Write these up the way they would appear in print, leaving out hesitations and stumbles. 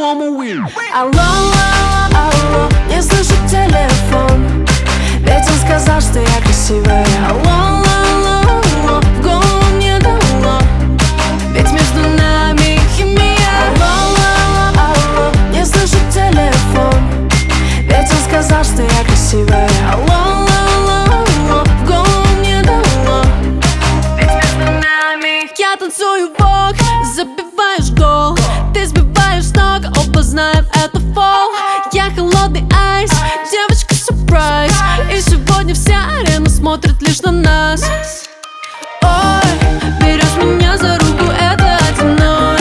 по-любому will. Алло, алло, не слышу телефон, ведь он сказал, что я красивая. Алло, алло, алло, в голову мне дало, ведь между нами химия. Алло, алло, не слышу телефон, ведь он сказал, что я красивая. Алло, алло, алло, в голову мне дало, ведь между нами. Я танцую вок, забиваешь гол, ты сбиваешь с ног, оба знаем это фол. Я холодный айс, девочка сюрприз, и сегодня вся арена смотрит лишь на нас. Ой, берешь меня за руку, это 1-0.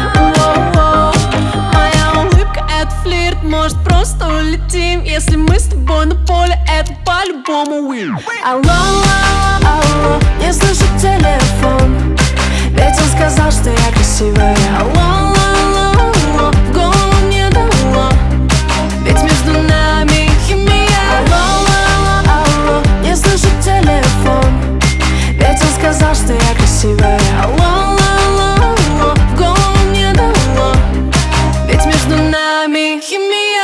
Моя улыбка — это флирт, может просто улетим. Если мы с тобой на поле, это по-любому will. Алло, алло, не слышу телефон, ведь он сказал, что я красивая. Алло, алло, алло, в голову мне дало, ведь между нами химия. Алло, алло, не слышу телефон, ведь он сказал, что я красивая. Алло, алло, алло, в голову мне дало, ведь между нами химия.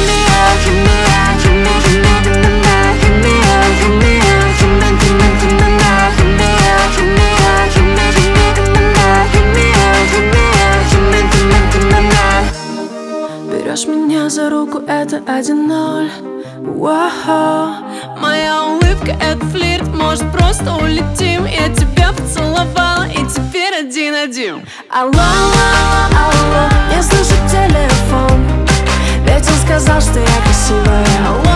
Берешь меня за руку, это 1-0. Моя улыбка — это флирт, может просто улетим. Я тебя поцеловала, и теперь 1-1. Алло, алло, не слышу телефон, ведь он сказал, что я красивая. Алло,